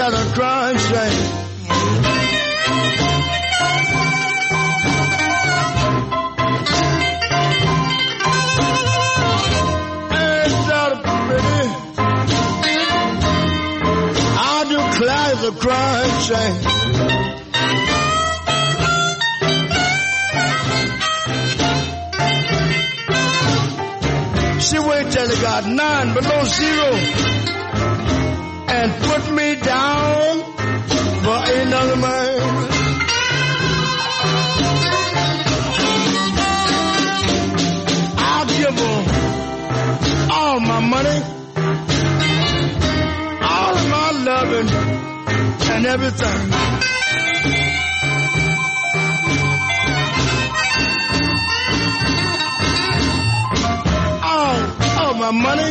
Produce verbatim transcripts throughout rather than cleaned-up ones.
got a crying shame. Ain't that pretty? I declare the crying shame. She wait till it got nine below zero and put me down for another man. I'll give her all my money, all of my loving and everything. My money,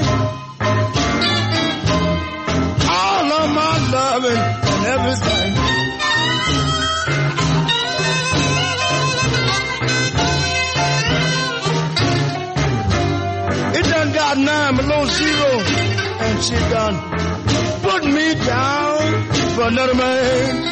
all of my loving and everything. It done got nine below zero, and she done put me down for another man.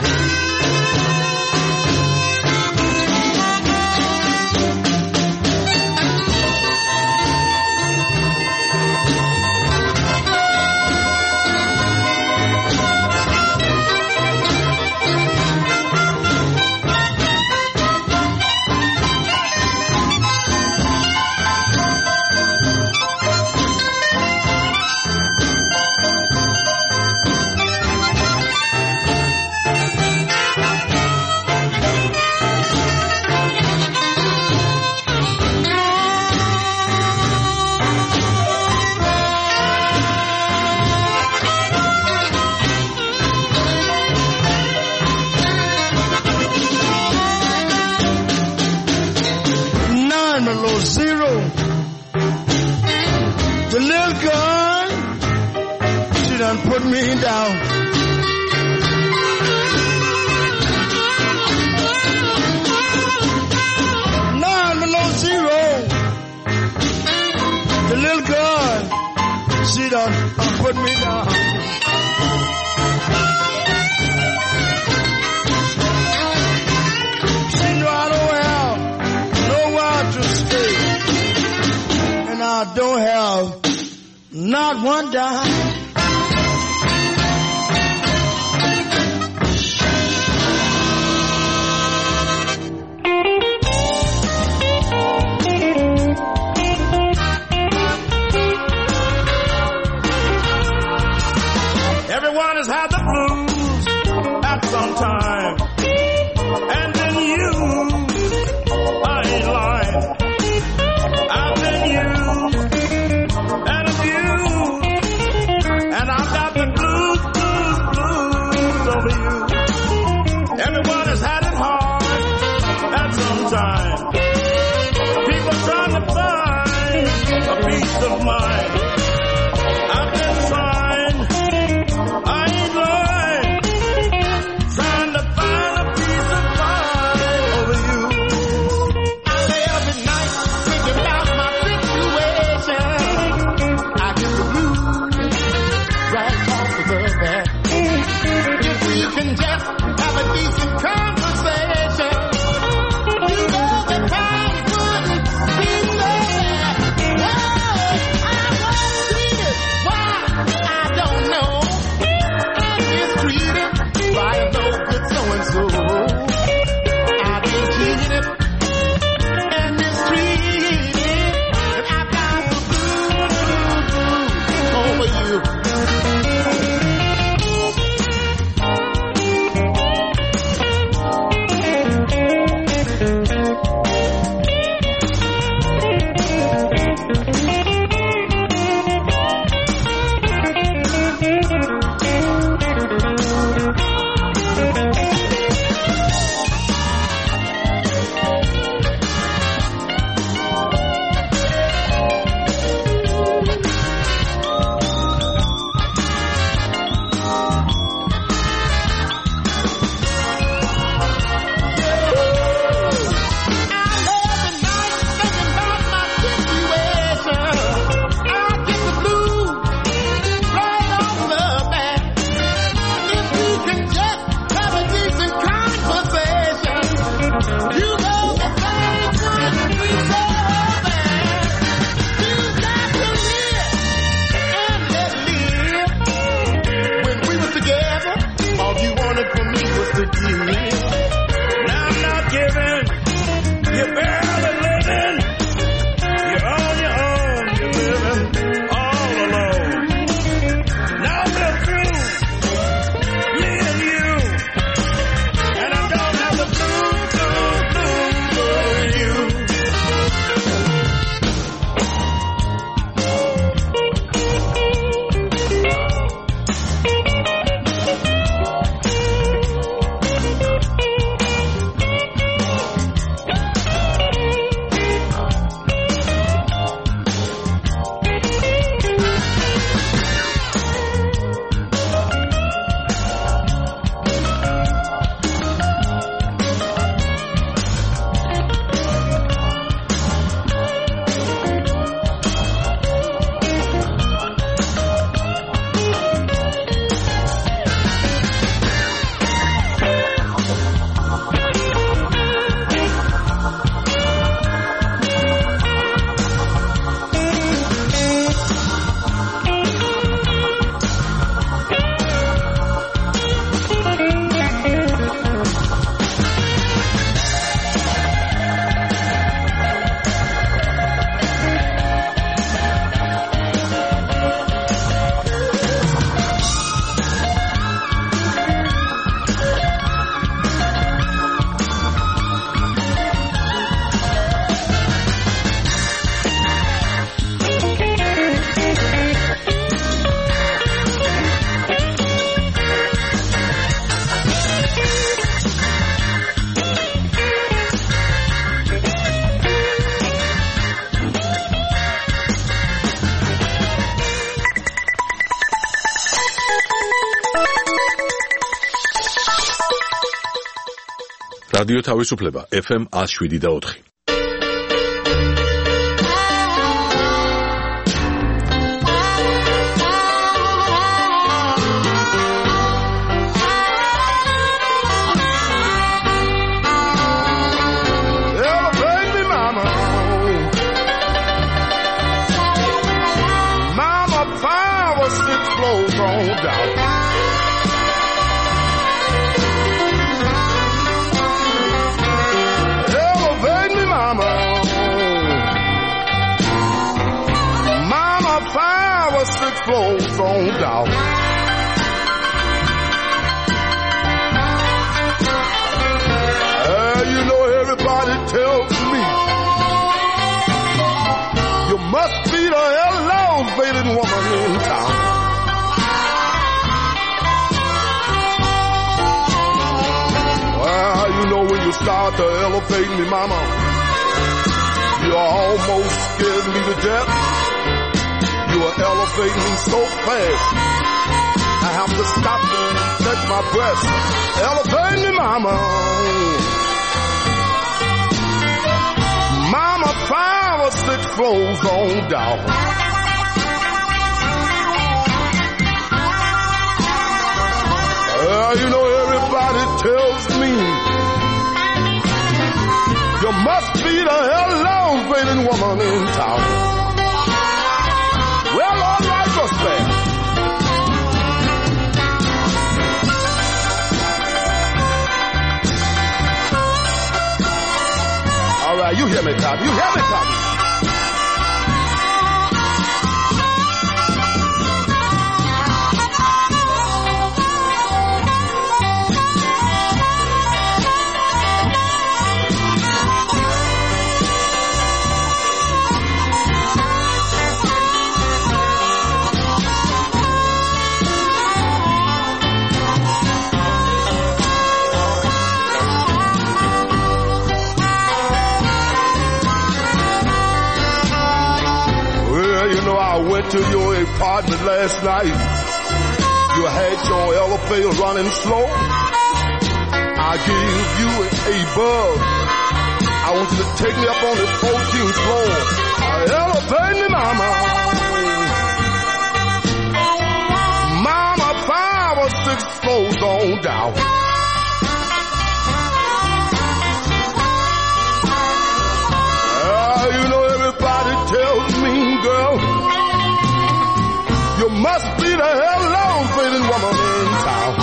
Put me down. Nine below zero. The little girl, she done put me down. She know I don't have nowhere to stay, and I don't have not one dime. Time. And then you, I ain't lying. I've been used and abused, and I've got the blues, blues, blues over you. Everyone has had it hard at some time. People trying to find a peace of mind. I've been trying, I ain't lying. რადიო თავისუფლება ეფ ემ one oh seven და four. Flows on down. Uh, you know everybody tells me you must be the elevated woman in town. Well, you know when you start to elevate me, mama, you almost scared me to death. You are elevating me so fast, I have to stop and catch my breath. Elevate me, mama. Mama, five or six floors on down. Uh, you know everybody tells me you must be the elevated woman in town. Well, all right, just there. All right, you hear me, Tommy. You hear me, Tommy. I went to your apartment last night. You had your elevator running slow. I gave you a bug. I want you to take me up on the fourteenth floor. Elevate me, mama. Mama, five or six floors on down. Uh, you know everybody tells me, girl, you must be the elevated woman in town.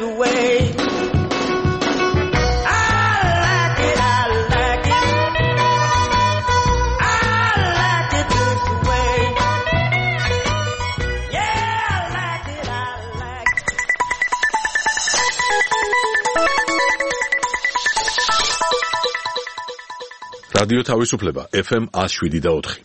way. რადიო თავისუფლება ეფ ემ one oh seven და four.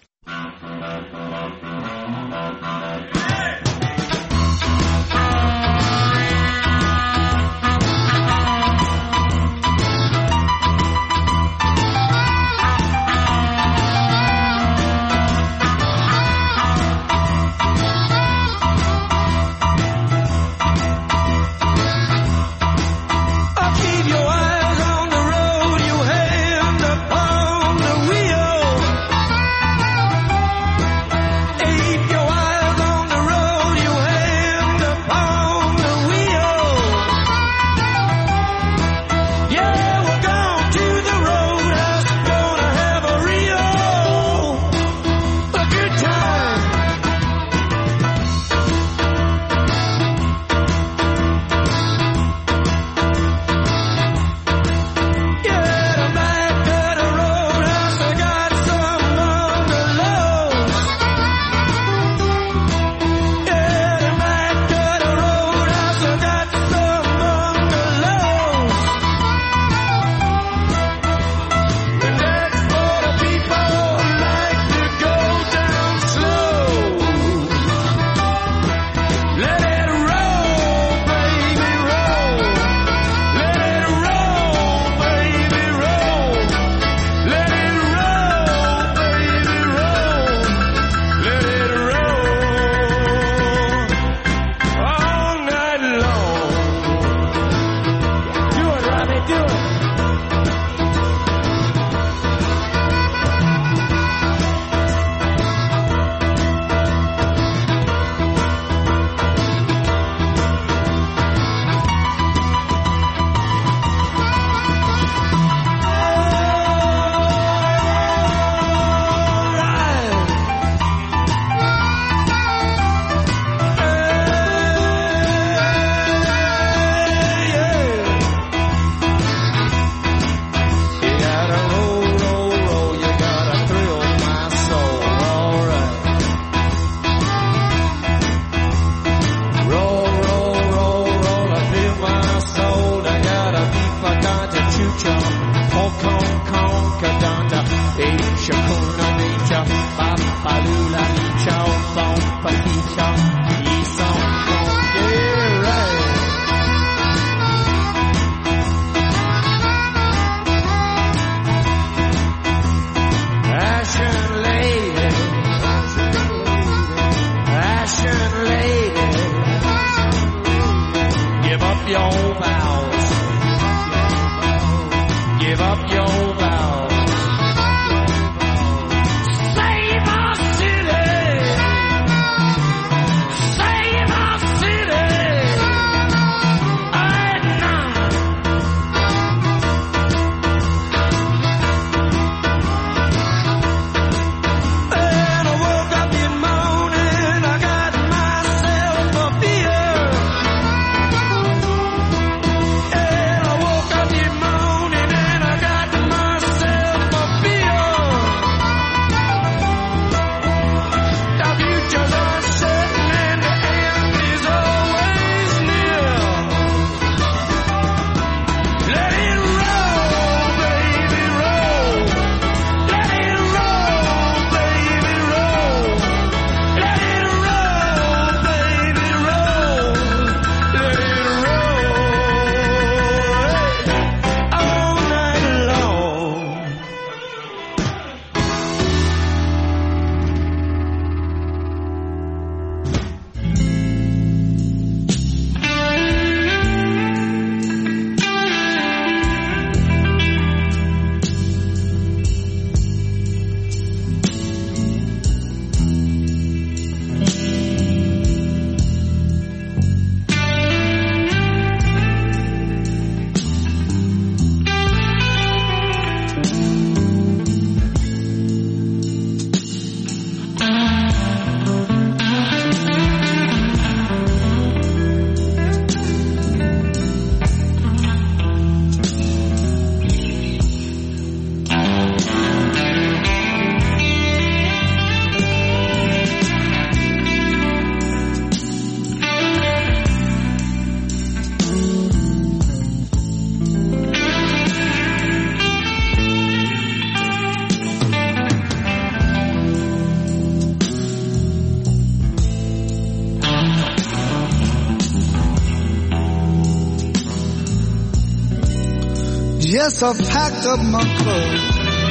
Yes, I've packed up my clothes.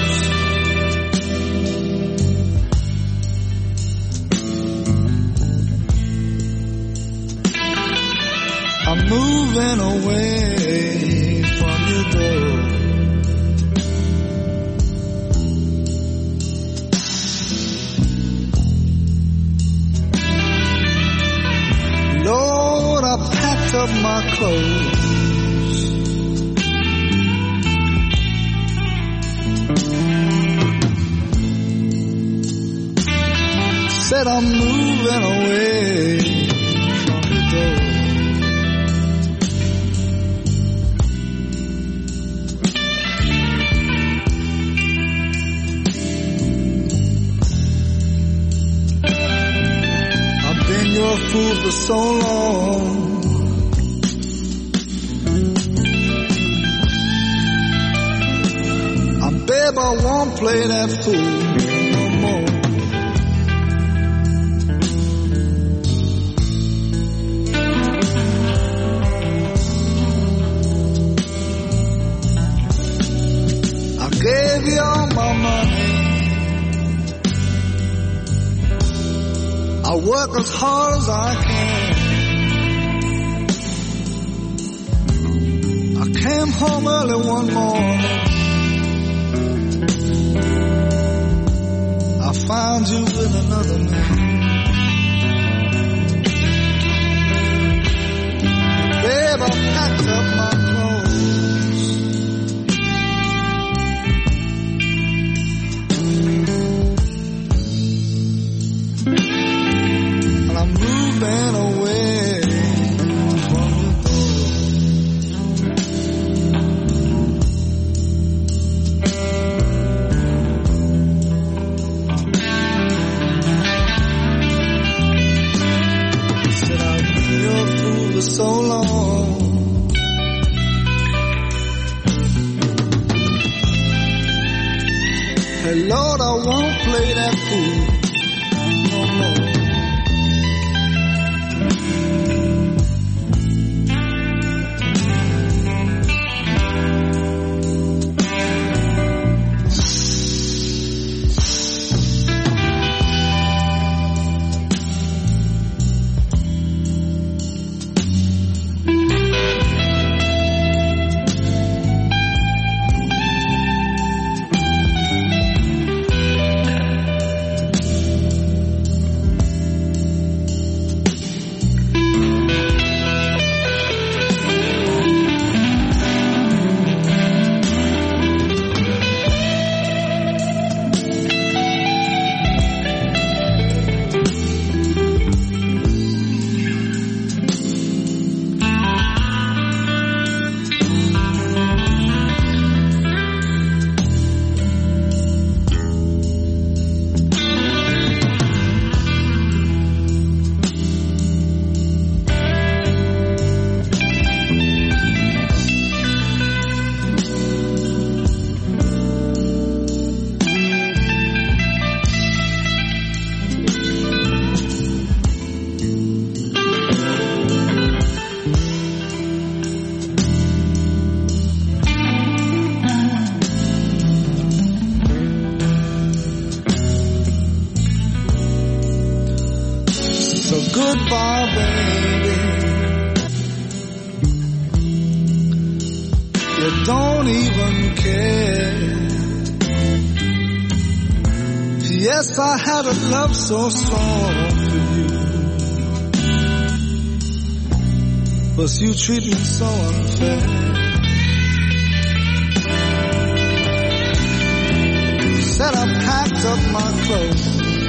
I'm moving away from your door. Lord, I packed up my clothes. Said I'm moving away from the door. I've been your fool for so long. I babe, I won't play that fool no more. Gave you all my money. I work as hard as I can. I came home early one morning. I found you with another man. Babe, I packed up my clothes. I'm moving away from the door. Said I've been your fool for so long. Hey Lord, I won't play that fool no more. Goodbye, baby. You don't even care. Yes, I had a love so strong for you, but you treat me so unfair. Said I packed up my clothes.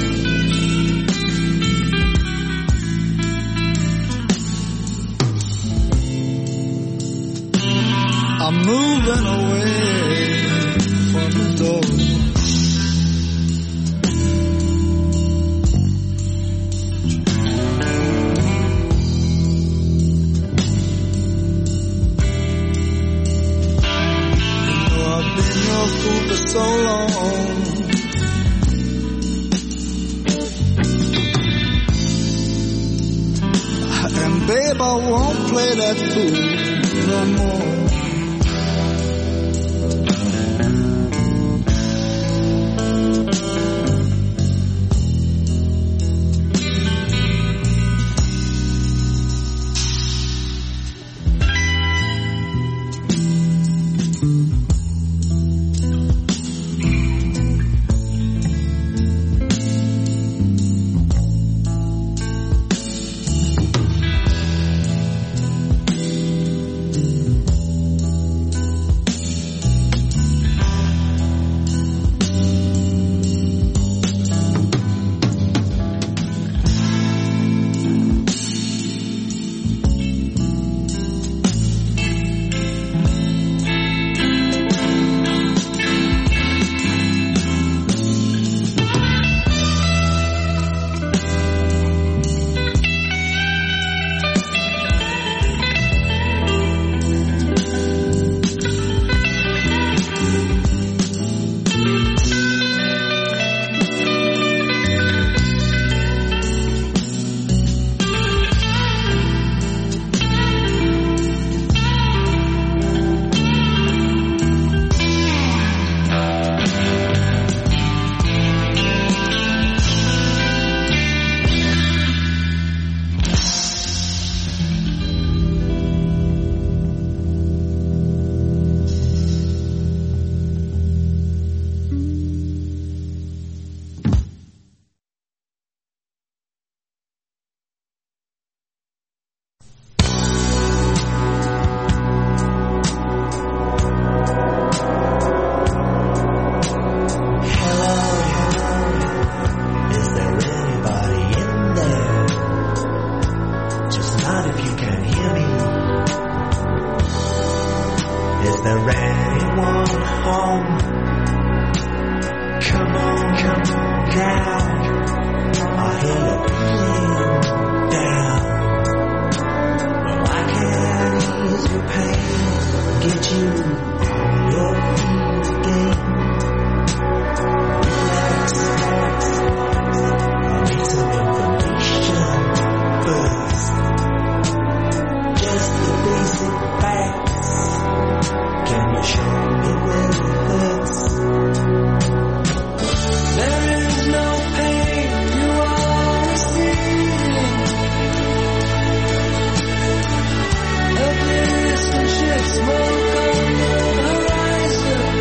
I'm moving away from the door. You know I've been your fool for so long. And babe, I won't play that fool no more. there anyone home? Come on, come on now. I hear you feeling down. Well, I can ease your pain, get you on your feet again. Relax, relax. I need some information first. Just the basic facts. Can you show me where it hurts? There is no pain you are receiving. A distant ship smoke on the horizon.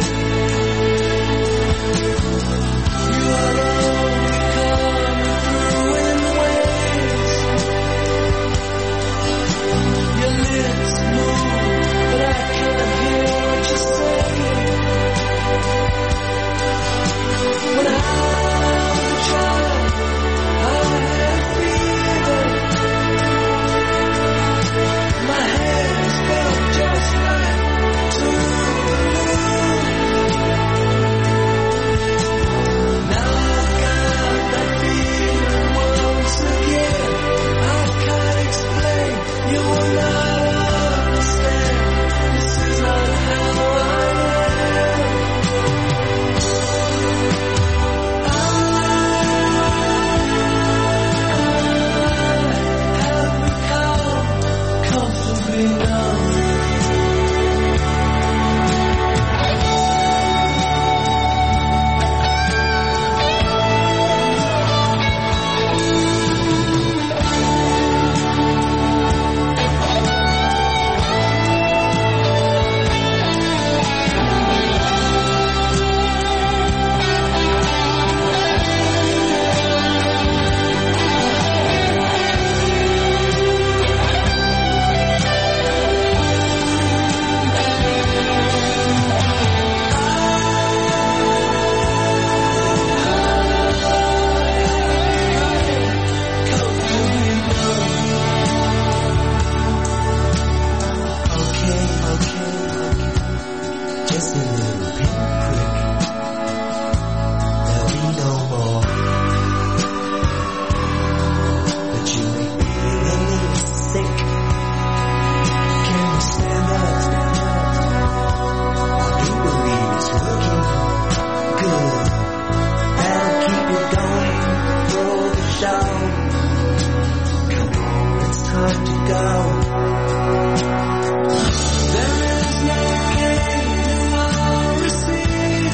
You are only coming through in waves. Your lips move, but I can't hear what you say. When I was a child, I had fever. My hands felt just like two. Now I've got that feeling once again. I can't explain, you will not understand. This is not how I am. I have become comfortably numb. Okay, okay, okay. Just a little pinprick. There'll be no more. But you make me a little sick. Can you stand up? I do believe it's working good. That'll keep you going for the show. Come on, it's time to go. There is no pain you are receiving.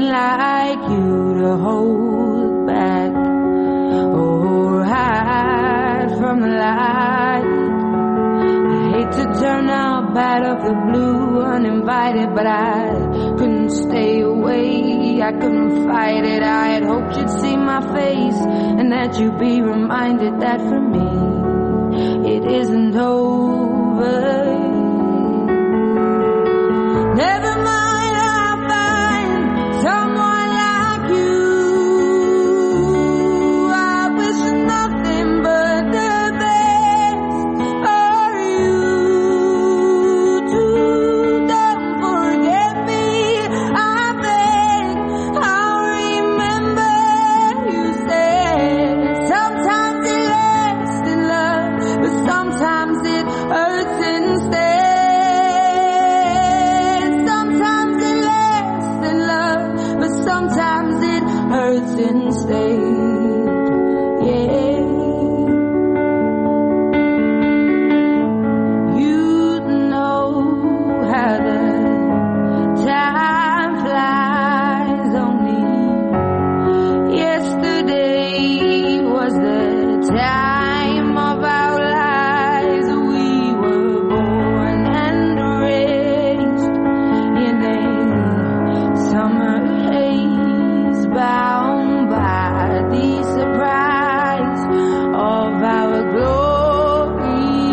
like you to hold back or hide from the light. I hate to turn up out of the blue uninvited, but I couldn't stay away, I couldn't fight it. I had hoped you'd see my face and that you'd be reminded that for me it isn't over. Never mind, I'll find someone like you. I wish nothing but the best for you too. Don't forget me, I beg. I'll remember you said sometimes it lasts in love, but sometimes it hurts instead. Sometimes it hurts instead, yeah. You know how the time flies. Only yesterday was the time of our lives. We were born and raised in a summer bound by the surprise of our glory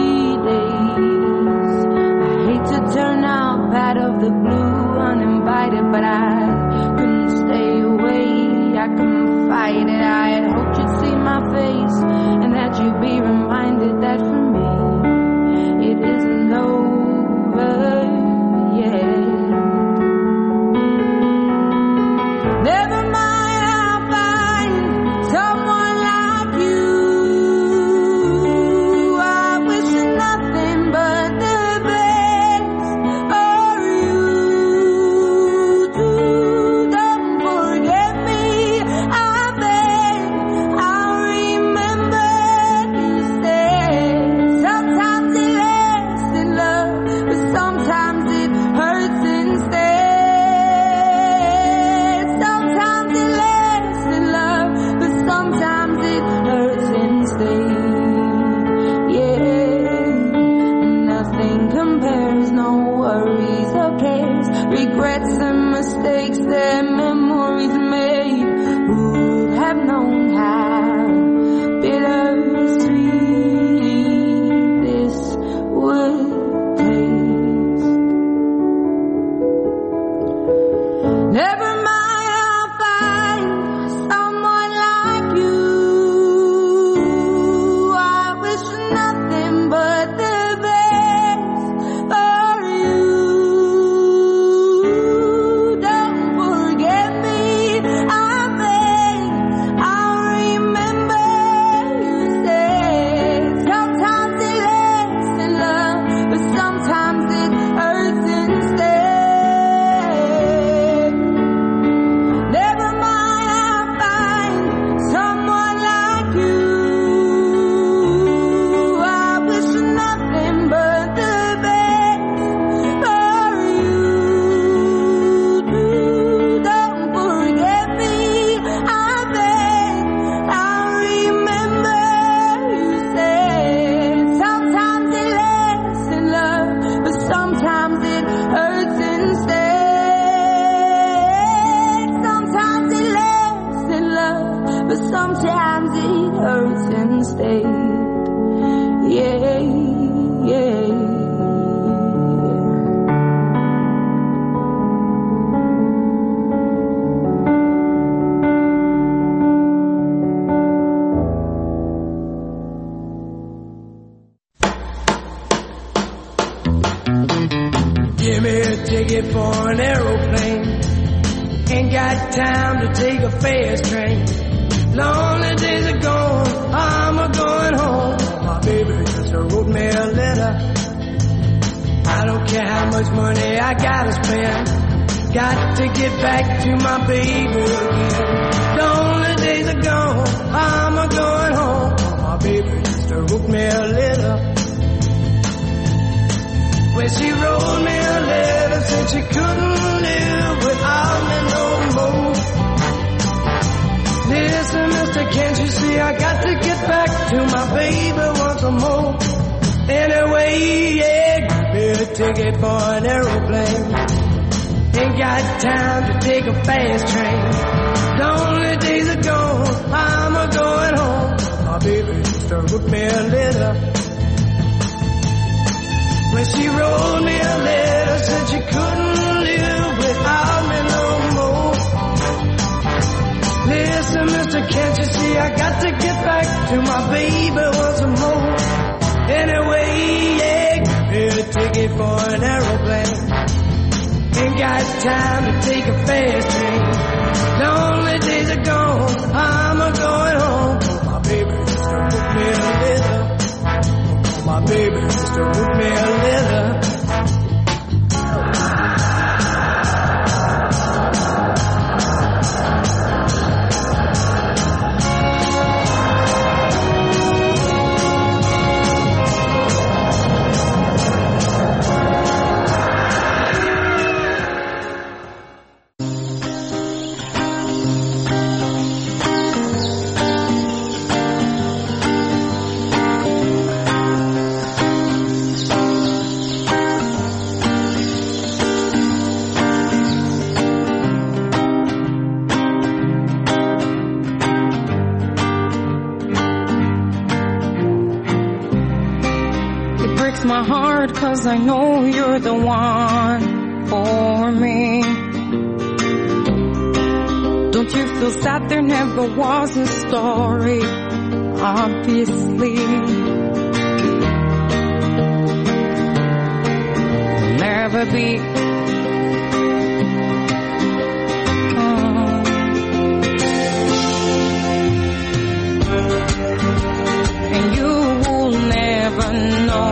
days. I hate to turn up out of the blue uninvited, but I couldn't stay away, I couldn't fight it. I had hoped you'd see my face and that you'd be reminded that for me it isn't over yet. Never mind, someone like you. I wish nothing but the best for you too. Don't forget me, I beg. I'll remember you said sometimes it lasts in love, but sometimes it hurts instead. Sometimes it lasts in love, but sometimes it hurts instead, yeah. Nothing compares, no worries or cares, regrets and mistakes that memories made. Who would have known how bittersweet this would taste? Never mind, sometimes it hurts instead, yeah, yeah. Give me a ticket for an aeroplane. Ain't got time to take a fast train. Lonely days are gone, I'm a going home. My baby just wrote me a letter. I don't care how much money I gotta spend, got to get back to my baby again. Lonely days are gone, I'm a going home. My baby just wrote me a letter. Well, she wrote me a letter, said she couldn't live without me no more. to my baby once more. Anyway, yeah, give me a ticket for an aeroplane. Ain't got time to take a fast train. Lonely days are gone, I'm a going home. My baby used to wrote me a letter. When she wrote me a letter, said she couldn't live without me no more. Listen, mister, can't you see I got to get back to my baby once more. Anyway, yeah, give me a ticket for an aeroplane. Ain't got time to take a fast train. Lonely days are gone, I'm a going home. My baby used to wrote me a letter. My baby used to wrote me a letter. Cause I know you're the one for me. Don't you feel sad there never was a story? Obviously there'll never be. Oh. And you will never know.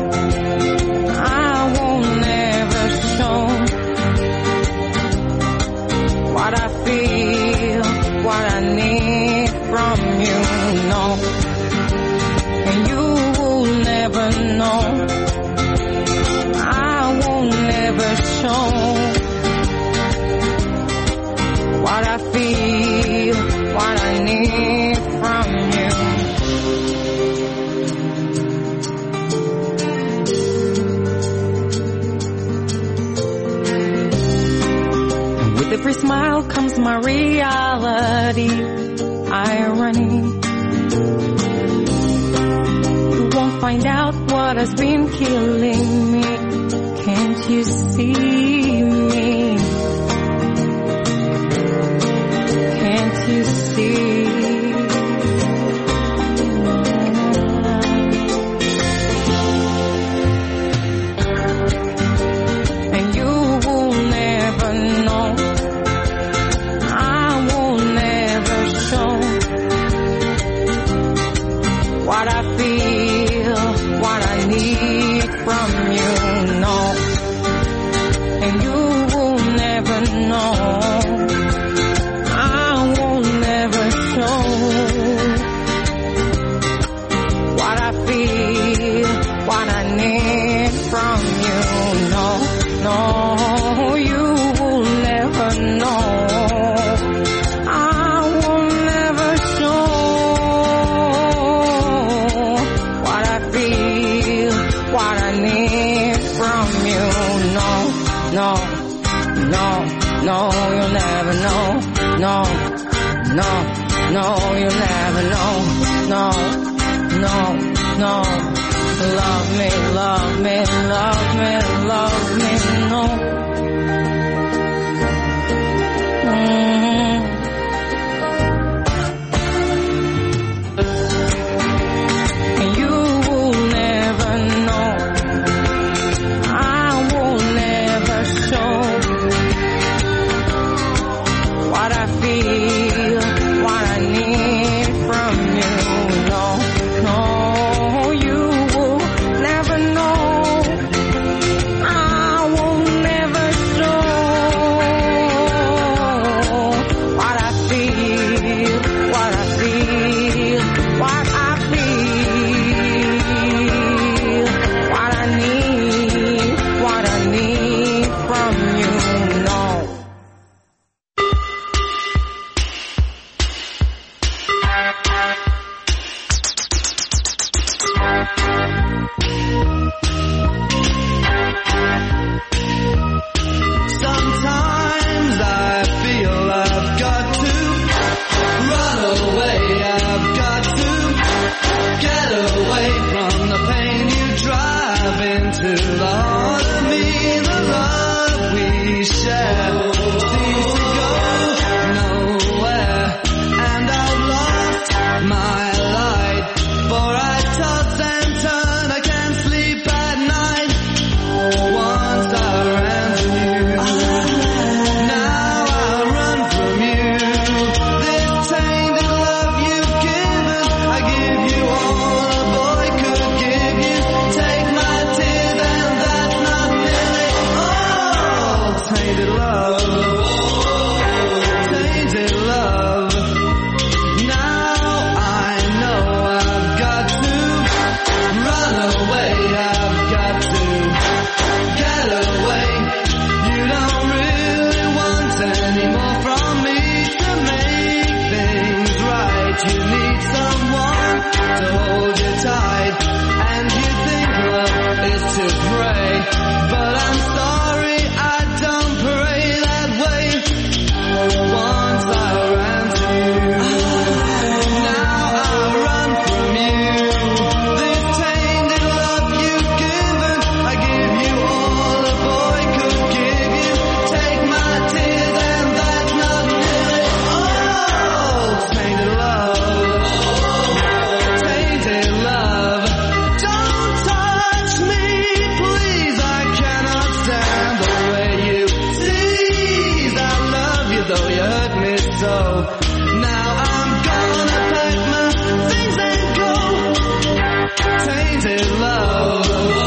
What I feel, what I need from you, no. And you will never know. I will never show what I feel, what I need from you. With every smile comes my reality, irony. You won't find out what has been killing me. Can't you see me? Can't you see? And you will never know. What I feel, what I need from you, no. And you will never know. I will never show what I feel, what I need from you, no, no. You will never know. No, no, no, you'll never know. No, no, no, you'll never know. No, no, no. Love me, love me, love me, love me, no. Mm-hmm. And you will never know. What I feel, what I need from you, no, no, you will never know. I will never show what I feel, what I feel, what I feel, what I need, what I need from you, no. but you need someone to hold you tight. And you think love is to pray, but I'm sorry I don't pray that way. Once I ran to you, now I run from you. This tainted love you've given, I give you all a boy could give you. Take my tears and that's not really all. Tainted love, tainted love. Don't touch me, please, I cannot stand the way you tease. I love you though you hurt me so. Now I'm gonna pack my things and go. Tainted love,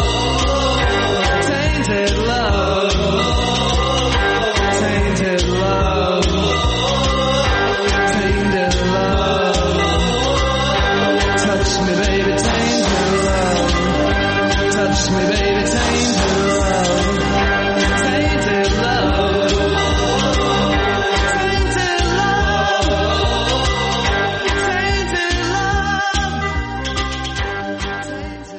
tainted love, tainted love, tainted love. Touch me, baby, tainted love. Touch me, baby, tainted love. Tainted love. Tainted love. Tainted love. Tainted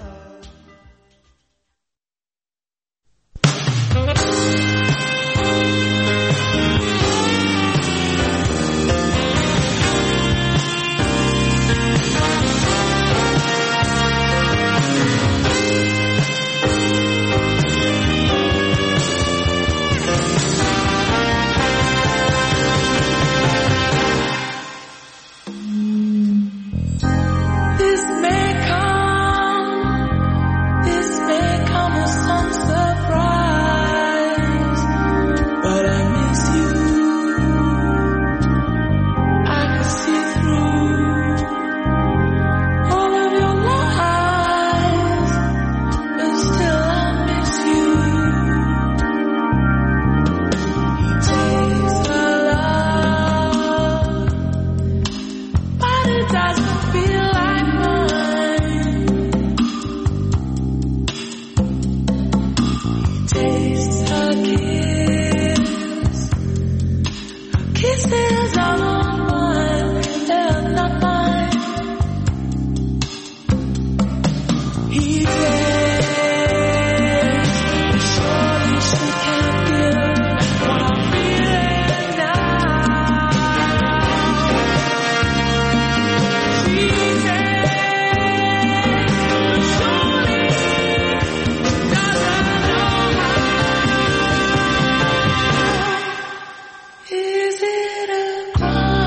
This may come, this may come as some surprise, but I miss you. I can see through all of your lies, but still I miss you. You taste the love, but it doesn't feel like mine. Taste her kiss, kisses are all mine, they're not mine. He takes, surely she can't give what I'm feeling now. She takes, surely doesn't know how. Is it a crime?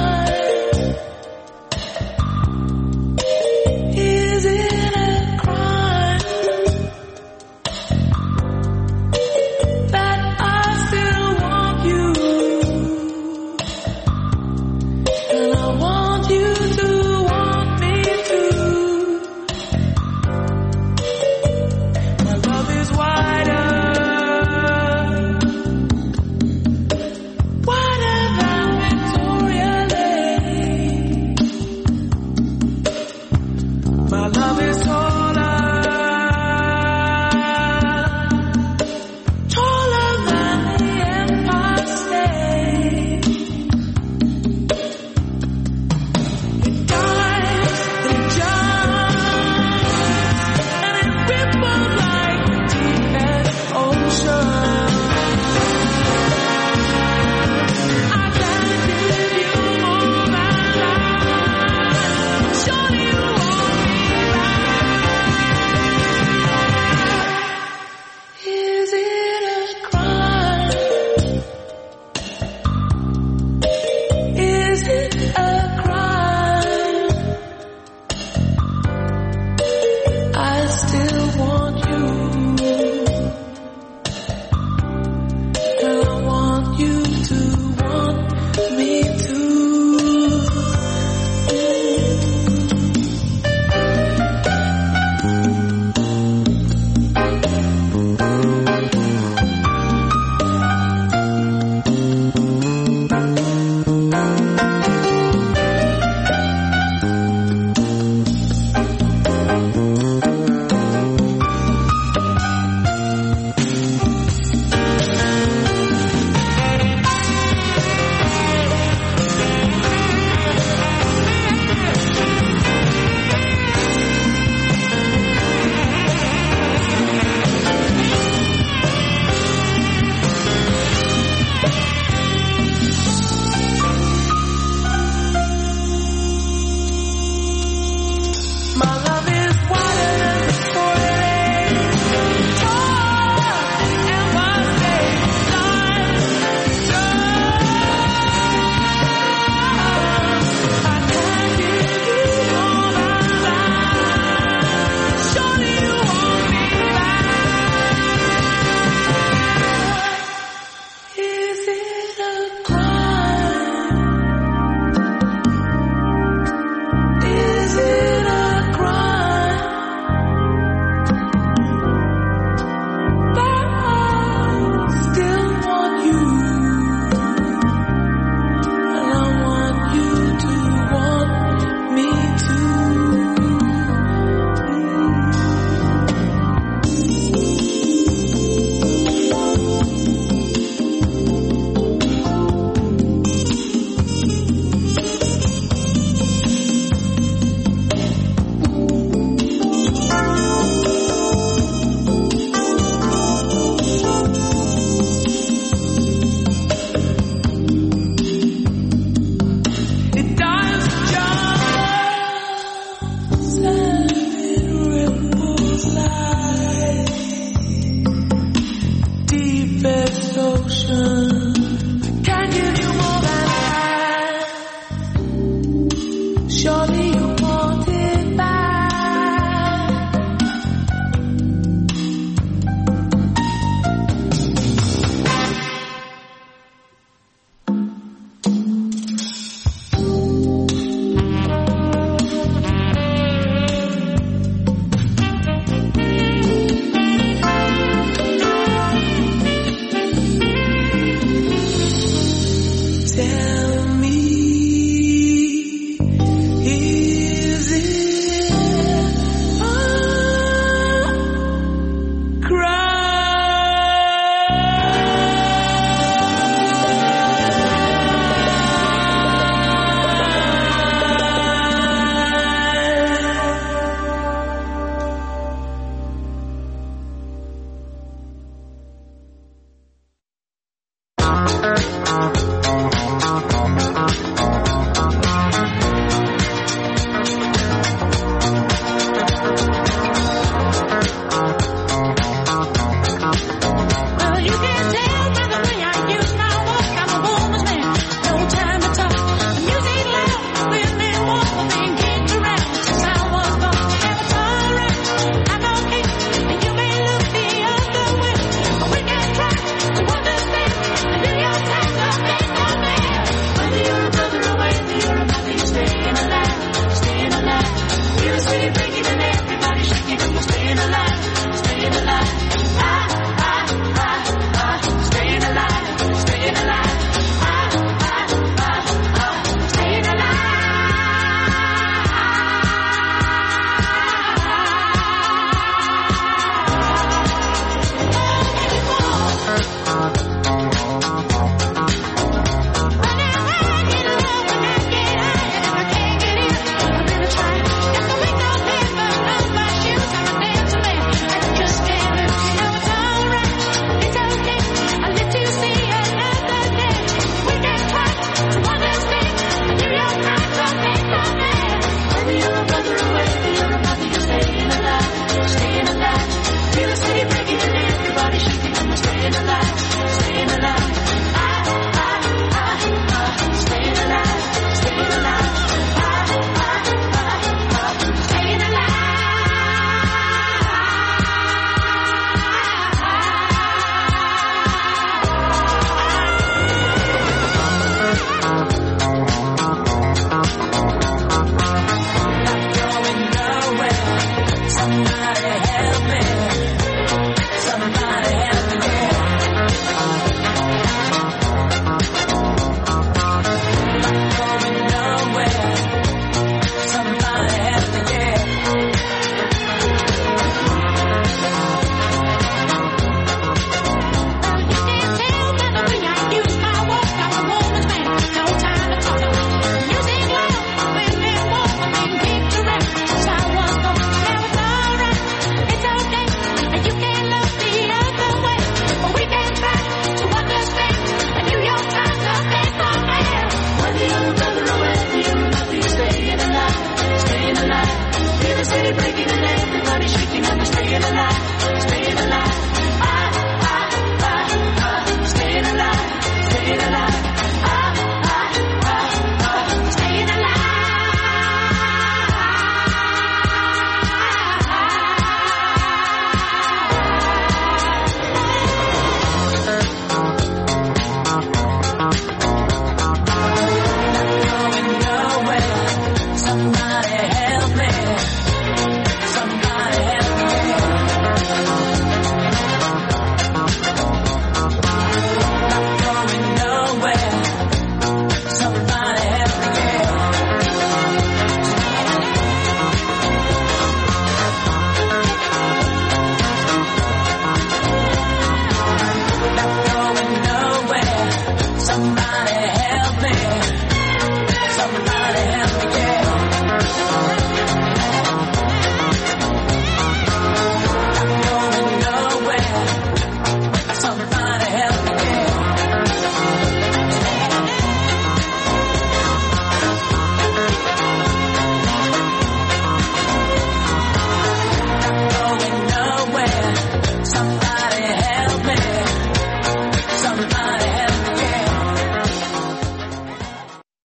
Surely you want it back. Tell me